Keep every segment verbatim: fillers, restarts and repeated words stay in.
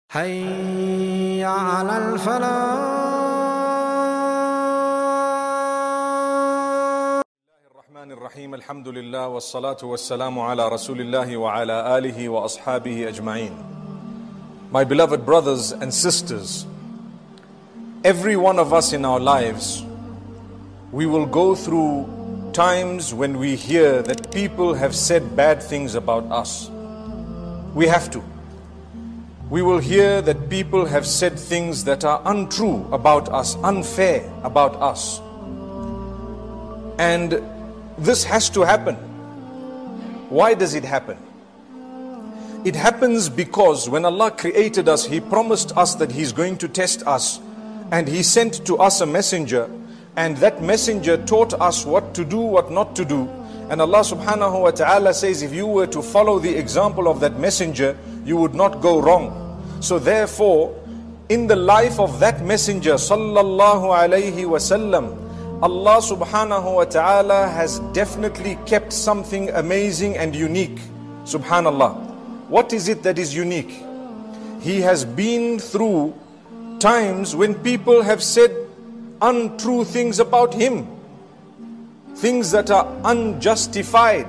حي على الفلاح. الرحمن الرحيم الحمد لله والصلاة والسلام على رسول الله وعلى آله وأصحابه أجمعين. My beloved brothers and sisters, every one of us in our lives, we will go through times when we hear that people have said bad things about us. We have to. We will hear that people have said things that are untrue about us, unfair about us. And this has to happen. Why does it happen? It happens because when Allah created us, He promised us that He's going to test us. And He sent to us a messenger. And that messenger taught us what to do, what not to do. And Allah subhanahu wa ta'ala says, if you were to follow the example of that messenger, you would not go wrong. So therefore, in the life of that messenger sallallahu alayhi wasallam, Allah subhanahu wa ta'ala has definitely kept something amazing and unique. Subhanallah. What is it that is unique? He has been through times when people have said untrue things about him, things that are unjustified.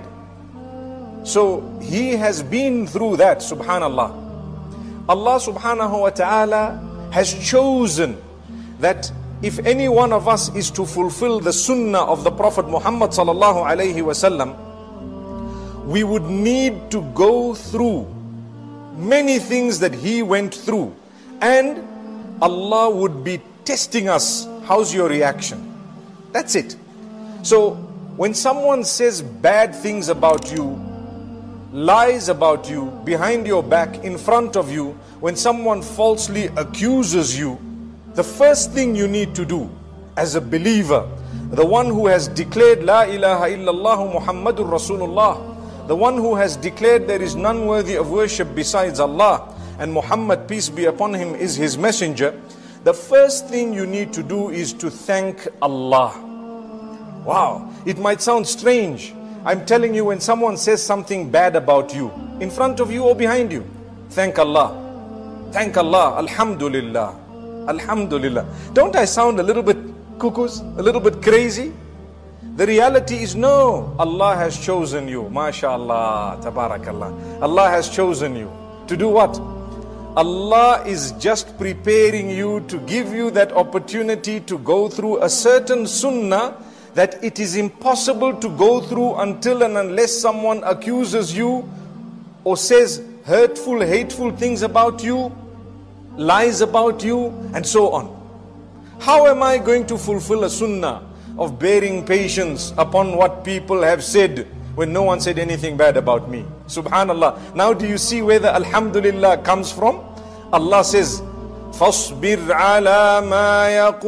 So he has been through that, subhanallah. Allah subhanahu wa ta'ala has chosen that if any one of us is to fulfill the sunnah of the Prophet Muhammad sallallahu alayhi wasallam, we would need to go through many things that he went through, and Allah would be testing us. How's your reaction? That's it. So when someone says bad things about you, lies about you, behind your back, in front of you, when someone falsely accuses you, the first thing you need to do as a believer, the one who has declared La ilaha illallah Muhammadur Rasulullah, the one who has declared there is none worthy of worship besides Allah, and Muhammad, peace be upon him, is his messenger, the first thing you need to do is to thank Allah. Wow, it might sound strange. I'm telling you, when someone says something bad about you, in front of you or behind you, thank Allah. Thank Allah. Alhamdulillah. Alhamdulillah. Don't I sound a little bit cuckoos, a little bit crazy? The reality is no. Allah has chosen you. MashaAllah. Tabarakallah. Allah has chosen you. To do what? Allah is just preparing you to give you that opportunity to go through a certain sunnah that it is impossible to go through until and unless someone accuses you or says hurtful, hateful things about you, lies about you, and so on. How am I going to fulfill a sunnah of bearing patience upon what people have said when no one said anything bad about me? Subhanallah. Now do you see where the Alhamdulillah comes from? Allah says, فَاصْبِرْ عَلَى مَا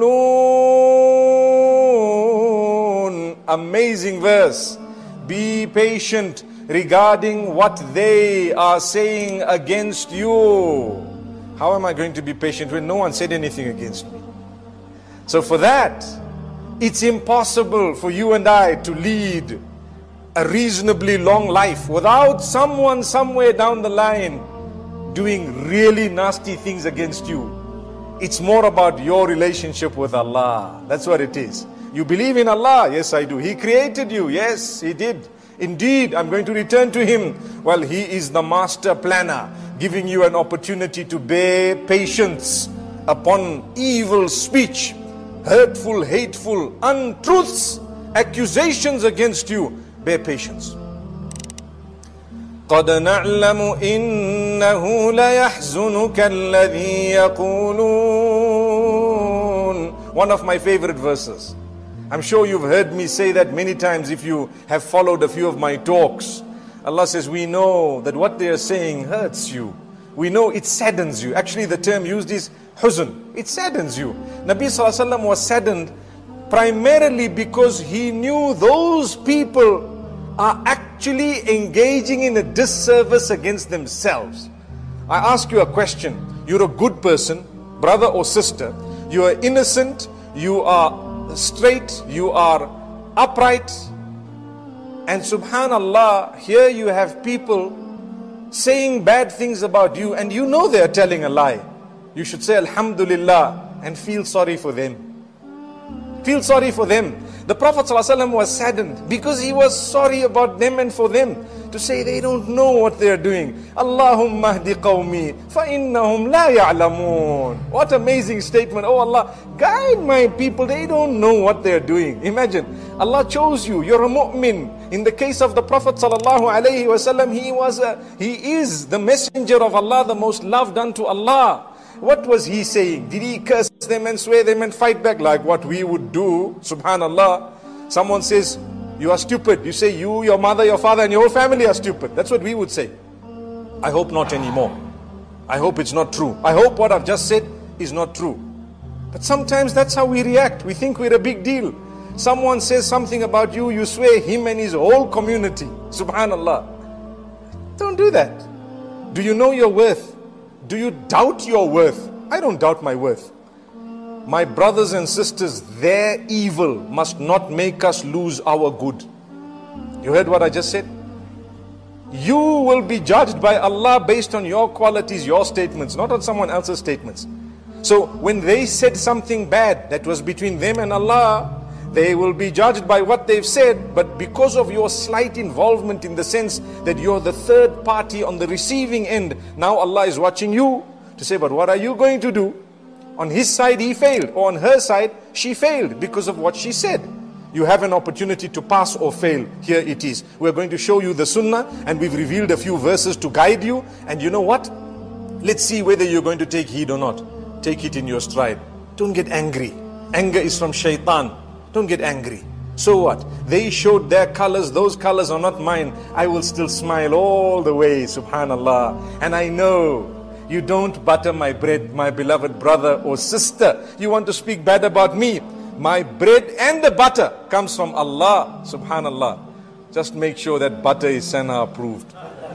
يَقُولُونَ. Amazing verse. Be patient regarding what they are saying against you. How am I going to be patient when no one said anything against me? So for that, it's impossible for you and I to lead a reasonably long life without someone somewhere down the line doing really nasty things against you. It's more about your relationship with Allah. That's what it is. You believe in Allah? Yes, I do. He created you? Yes, He did. Indeed, I'm going to return to Him. Well, He is the master planner, giving you an opportunity to bear patience upon evil speech, hurtful, hateful, untruths, accusations against you. Bear patience. قَدْ نَعْلَمُ إِنَّهُ لَيَحْزُنُكَ الَّذِي يَقُولُونَ. One of my favorite verses. I'm sure you've heard me say that many times if you have followed a few of my talks. Allah says, we know that what they are saying hurts you. We know it saddens you. Actually, the term used is huzn. It saddens you. Nabi Sallallahu Alaihi Wasallam was saddened primarily because he knew those people are actually engaging in a disservice against themselves. I ask you a question. You're a good person, brother or sister. You are innocent. You are straight. You are upright. And subhanallah, here you have people saying bad things about you, and you know they are telling a lie, you should say Alhamdulillah and feel sorry for them. Feel sorry for them. The Prophet ﷺ was saddened because he was sorry about them and for them. To say they don't know what they are doing. Allahumma hdi qawmi fa innahum la ya'lamun. What amazing statement. Oh Allah, guide my people. They don't know what they are doing. Imagine, Allah chose you. You're a mu'min. In the case of the Prophet ﷺ, he was a, he is the messenger of Allah, the most loved unto Allah. What was he saying? Did he curse them and swear them and fight back like what we would do? Subhanallah. Someone says, you are stupid. You say you, your mother, your father and your whole family are stupid. That's what we would say. I hope not anymore. I hope it's not true. I hope what I've just said is not true. But sometimes that's how we react. We think we're a big deal. Someone says something about you, you swear him and his whole community. Subhanallah. Don't do that. Do you know your worth? Do you doubt your worth? I don't doubt my worth. My brothers and sisters, their evil must not make us lose our good. You heard what I just said? You will be judged by Allah based on your qualities, your statements, not on someone else's statements. So when they said something bad that was between them and Allah, they will be judged by what they've said. But because of your slight involvement in the sense that you're the third party on the receiving end, now Allah is watching you to say, but what are you going to do? On his side he failed, or on her side she failed because of what she said. You have an opportunity to pass or fail. Here it is. We're going to show you the sunnah, and we've revealed a few verses to guide you. And you know what? Let's see whether you're going to take heed or not. Take it in your stride. Don't get angry. Anger is from shaitan. Don't get angry. So what? They showed their colors. Those colors are not mine. I will still smile all the way. Subhanallah. And I know you don't butter my bread, my beloved brother or sister. You want to speak bad about me. My bread and the butter comes from Allah. Subhanallah. Just make sure that butter is Sana approved.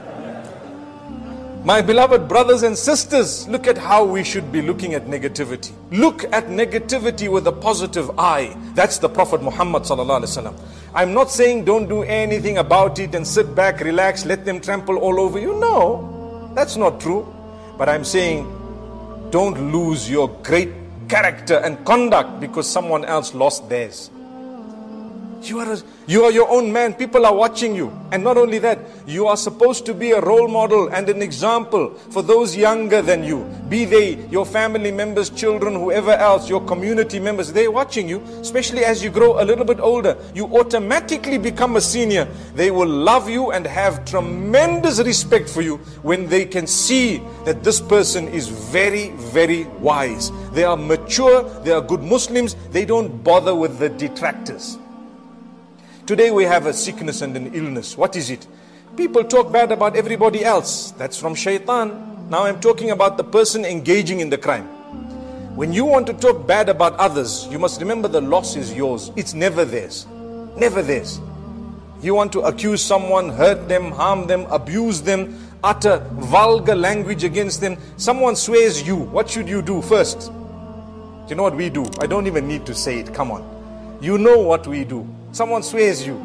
My beloved brothers and sisters, look at how we should be looking at negativity. Look at negativity with a positive eye. That's the Prophet Muhammad sallallahu alaihi wasallam. I'm not saying don't do anything about it and sit back, relax, let them trample all over you. No, that's not true. But I'm saying don't lose your great character and conduct because someone else lost theirs. You are, a, you are your own man. People are watching you. And not only that, you are supposed to be a role model and an example for those younger than you. Be they your family members, children, whoever else, your community members. They're watching you, especially as you grow a little bit older. You automatically become a senior. They will love you and have tremendous respect for you when they can see that this person is very, very wise. They are mature. They are good Muslims. They don't bother with the detractors. Today we have a sickness and an illness. What is it? People talk bad about everybody else. That's from shaitan. Now I'm talking about the person engaging in the crime. When you want to talk bad about others, you must remember the loss is yours. It's never theirs. Never theirs. You want to accuse someone, hurt them, harm them, abuse them, utter vulgar language against them. Someone swears you. What should you do first? You know what we do? I don't even need to say it. Come on. You know what we do. Someone swears you.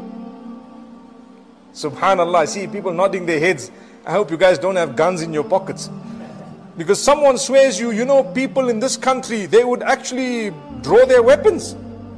Subhanallah, I see people nodding their heads. I hope you guys don't have guns in your pockets. Because someone swears you, you know, people in this country, they would actually draw their weapons.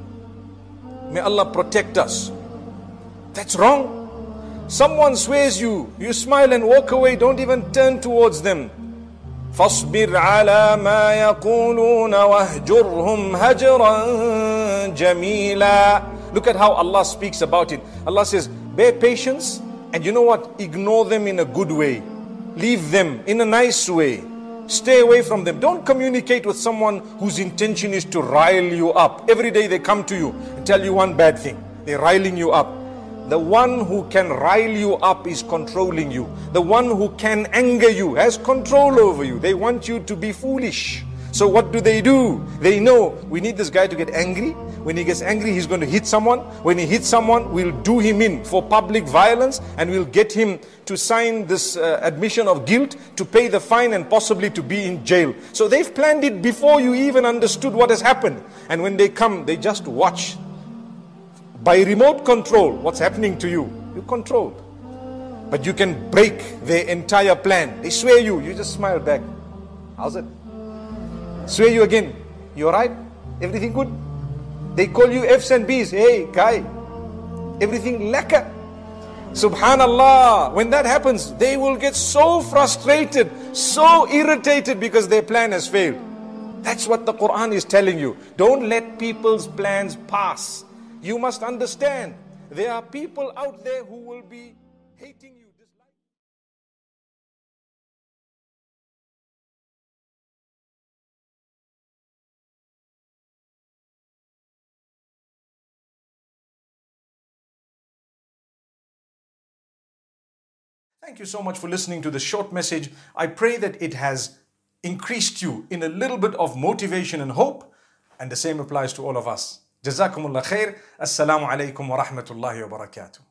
May Allah protect us. That's wrong. Someone swears you, you smile and walk away, don't even turn towards them. فاصبر على ما يقولون واهجرهم هجرا جميلا. Look at how Allah speaks about it. Allah says, bear patience, and you know what? Ignore them in a good way. Leave them in a nice way. Stay away from them. Don't communicate with someone whose intention is to rile you up. Every day they come to you and tell you one bad thing. They're riling you up. The one who can rile you up is controlling you. The one who can anger you has control over you. They want you to be foolish. So what do they do? They know we need this guy to get angry. When he gets angry, he's going to hit someone. When he hits someone, we'll do him in for public violence, and we'll get him to sign this uh, admission of guilt, to pay the fine, and possibly to be in jail. So they've planned it before you even understood what has happened. And when they come, they just watch. By remote control, what's happening to you? You're controlled. but you can break their entire plan. They swear you, you just smile back. How's it? Swear you again. You alright? Everything good? They call you F's and B's. Hey, guy, everything lekker. Subhanallah, when that happens, they will get so frustrated, so irritated because their plan has failed. That's what the Quran is telling you. Don't let people's plans pass. You must understand, there are people out there who will be hating you. Thank you so much for listening to this short message. I pray that it has increased you in a little bit of motivation and hope, and the same applies to all of us. Jazakumullah khair. Assalamu alaikum wa rahmatullahi wa barakatuh.